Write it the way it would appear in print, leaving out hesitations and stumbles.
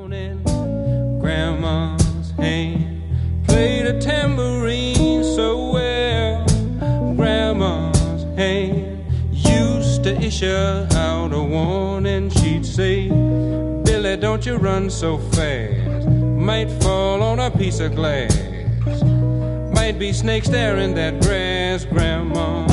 Grandma's hand played a tambourine so well. Grandma's hand used to issue out a warning. She'd say, Billy, don't you run so fast. Might fall on a piece of glass. Might be snakes there in that grass. Grandma